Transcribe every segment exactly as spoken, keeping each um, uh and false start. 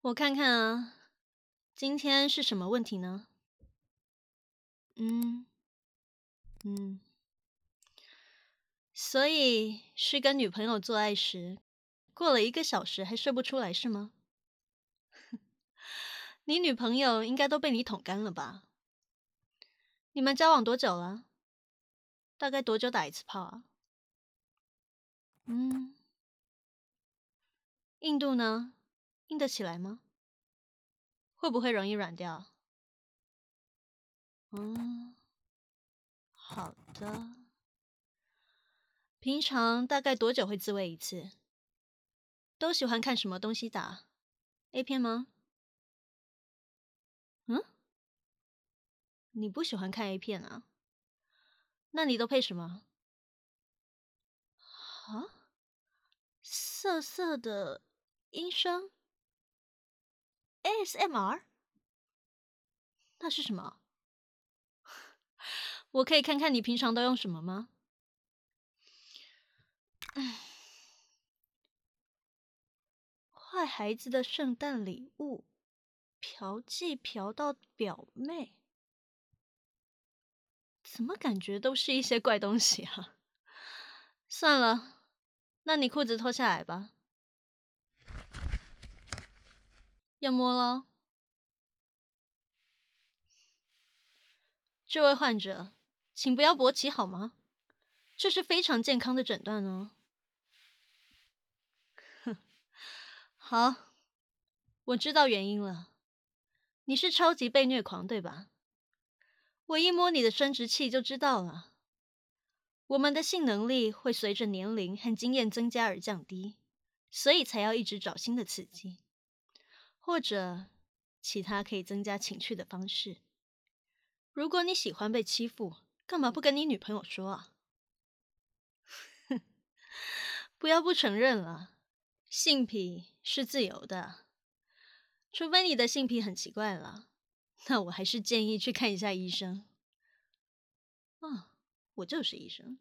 我看看啊，今天是什么问题呢？嗯嗯，所以是跟女朋友做爱时，过了一个小时还射不出来是吗？你女朋友应该都被你捅干了吧？你们交往多久了？大概多久打一次炮啊？嗯，硬度呢？硬得起来吗？会不会容易软掉？嗯，好的。平常大概多久会自慰一次？都喜欢看什么东西打？A 片吗？嗯，你不喜欢看 A 片啊？那你都配什么？啊？涩涩的音声 A S M R？ 那是什么？我可以看看你平常都用什么吗？坏孩子的圣诞礼物，嫖妓嫖到表妹，怎么感觉都是一些怪东西啊？算了，那你裤子脱下来吧。要摸咯。这位患者，请不要勃起好吗？这是非常健康的诊断哦。好，我知道原因了，你是超级被虐狂，对吧？我一摸你的生殖器就知道了。我们的性能力会随着年龄和经验增加而降低，所以才要一直找新的刺激，或者其他可以增加情趣的方式。如果你喜欢被欺负，干嘛不跟你女朋友说啊？不要不承认了，性癖是自由的，除非你的性癖很奇怪了，那我还是建议去看一下医生。啊，我就是医生。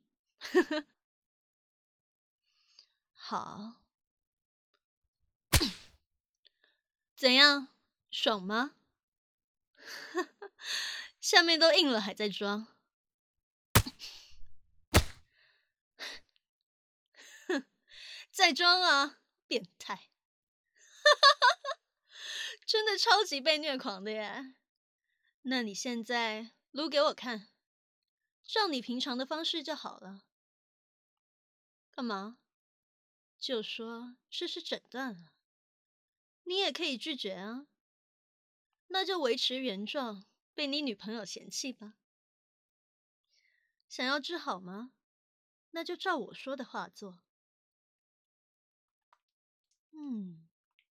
好，怎样？爽吗？下面都硬了还在装，在装啊，变态！真的超级被虐狂的耶。那你现在撸给我看，照你平常的方式就好了。干嘛？就说这是诊断了，你也可以拒绝啊。那就维持原状，被你女朋友嫌弃吧。想要治好吗？那就照我说的话做。嗯，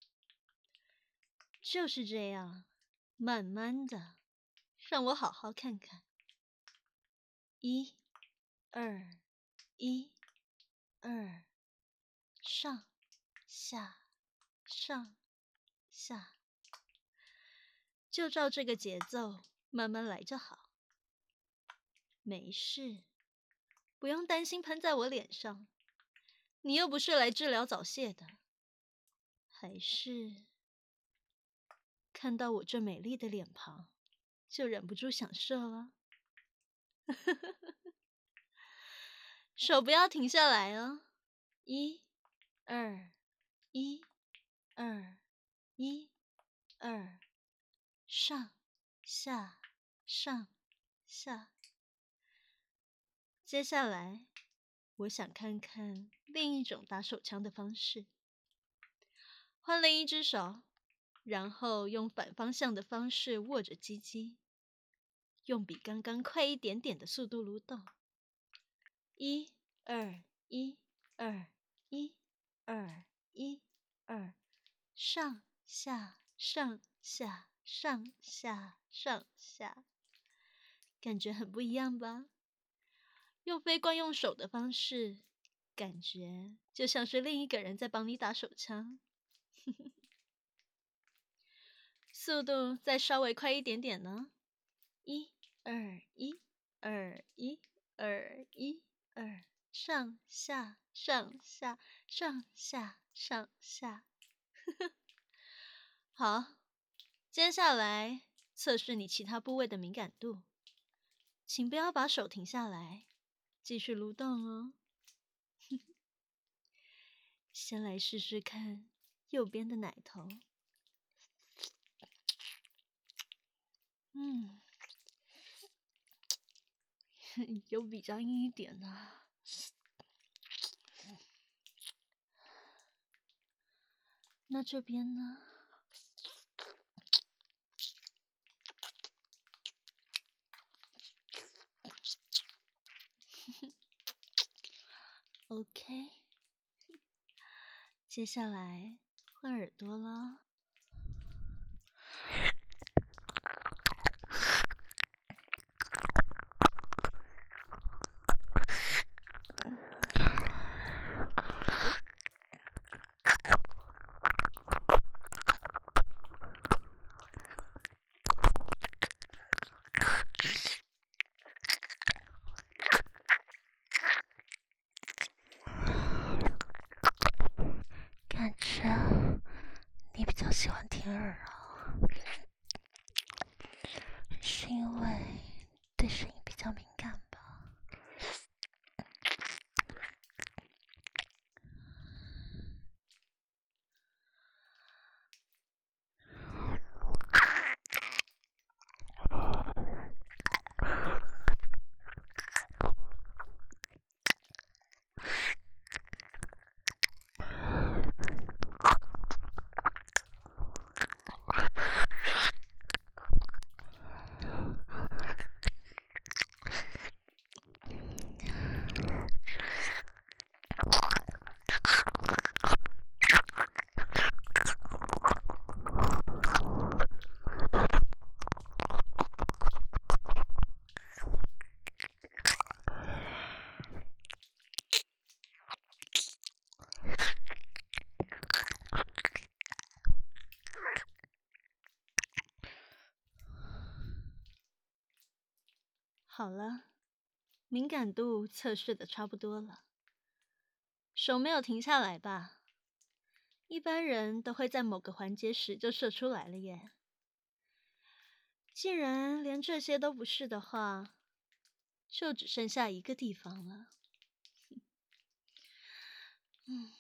就是这样，慢慢的，让我好好看看。一、二、一、二，上、下、上、下，就照这个节奏慢慢来就好。没事，不用担心喷在我脸上，你又不是来治疗早泄的。还是看到我这美丽的脸庞，就忍不住想射了。手不要停下来哦，一、二、一、二、一、二，上、下、上、下。接下来，我想看看另一种打手枪的方式。换另一只手，然后用反方向的方式握着鸡鸡，用比刚刚快一点点的速度蠕动。一、二、一、二、一、二、一、二，上下上下上下上下，感觉很不一样吧？用非惯用手的方式，感觉就像是另一个人在帮你打手枪。速度再稍微快一点点呢，一、二、一、二、一、二、一、二，上下上下上下上下。 好，接下来测试你其他部位的敏感度，请不要把手停下来，继续蠕动哦。先来试试看右边的奶头，嗯，有比较硬一点呢。那这边呢？OK， 接下来换耳朵了。感觉你比较喜欢听耳啊，是因为对声音比较敏感吧？好了，敏感度测试的差不多了，手没有停下来吧？一般人都会在某个环节时就射出来了耶。既然连这些都不是的话，就只剩下一个地方了。嗯，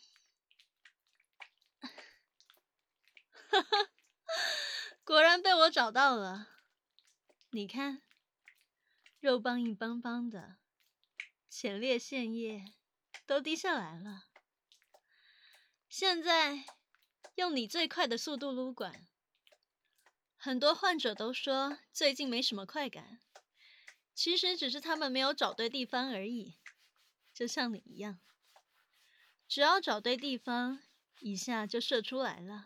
哈哈，果然被我找到了。你看，肉棒硬邦邦的，前列腺液都滴下来了。现在用你最快的速度撸管。很多患者都说最近没什么快感，其实只是他们没有找对地方而已，就像你一样。只要找对地方，一下就射出来了。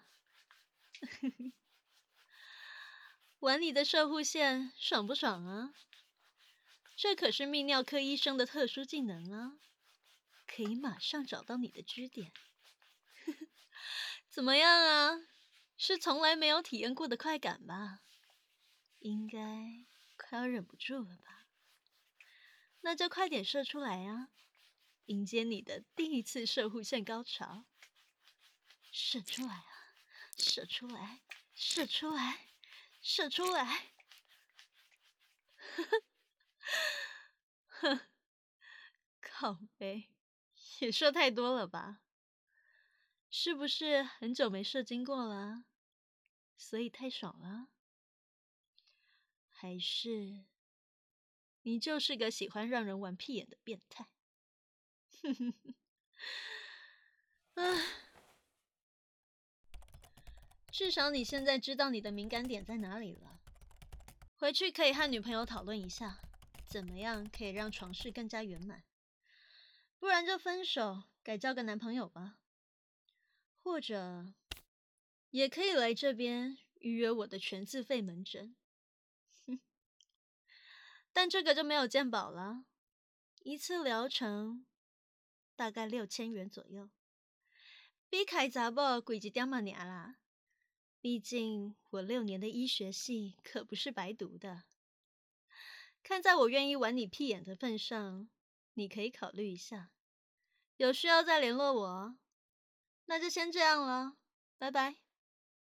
玩你的射护线爽不爽啊？这可是泌尿科医生的特殊技能啊，可以马上找到你的支点。怎么样啊？是从来没有体验过的快感吧？应该快要忍不住了吧？那就快点射出来啊，迎接你的第一次射护线高潮。射出来啊，射出来，射出来，射出来。哼，靠北，也射太多了吧？是不是很久没射精过了，所以太爽了？还是你就是个喜欢让人玩屁眼的变态？哼哼哼，唉，至少你现在知道你的敏感点在哪里了。回去可以和女朋友讨论一下，怎么样可以让床事更加圆满。不然就分手，改交个男朋友吧。或者，也可以来这边预约我的全自费门诊。但这个就没有健保了，一次疗程大概六千元左右，比开查某贵一点嘛尔啦。毕竟我六年的医学系可不是白读的。看在我愿意玩你屁眼的份上，你可以考虑一下。有需要再联络我哦。那就先这样了，拜拜。